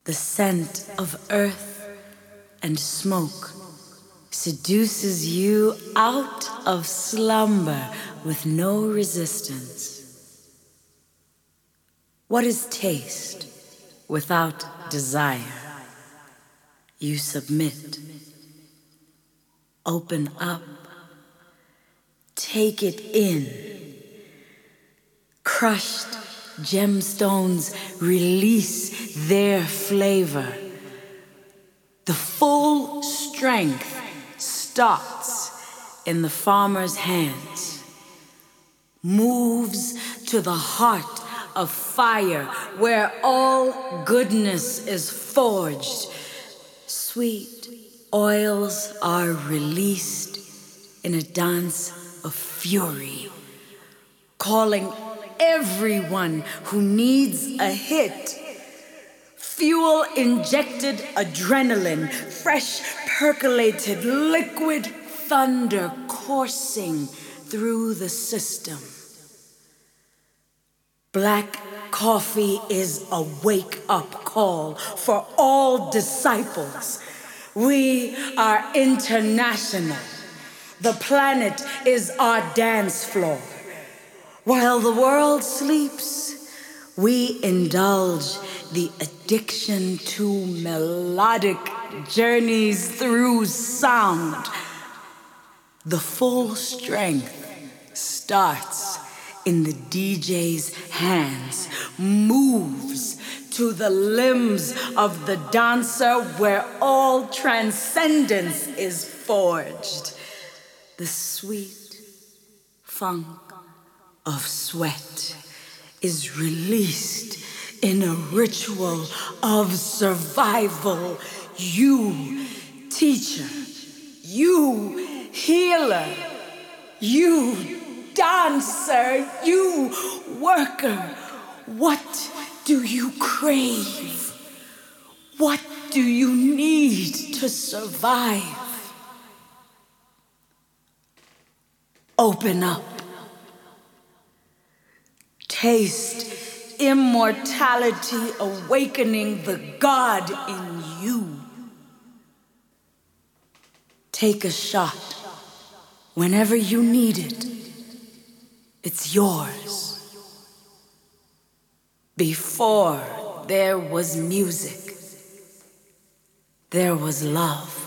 The scent of earth and smoke seduces you out of slumber with no resistance. What is taste without desire? You submit. Open up. Take it in. Crushed gemstones release their flavor. The full strength starts in the farmer's hands, moves to the heart of fire where all goodness is forged. Sweet oils are released in a dance of fury, calling everyone who needs a hit. Fuel injected adrenaline, fresh percolated liquid thunder coursing through the system. Black coffee is a wake-up call for all disciples. We are international. The planet is our dance floor. While the world sleeps, we indulge the addiction to melodic journeys through sound. The full strength starts in the DJ's hands, moves to the limbs of the dancer where all transcendence is forged. The sweet funk of sweat is released in a ritual of survival. You, teacher, you, healer, you, dancer, you, worker, what do you crave? What do you need to survive? Open up. Taste immortality awakening the God in you. Take a shot whenever you need it. It's yours. Before there was music, there was love.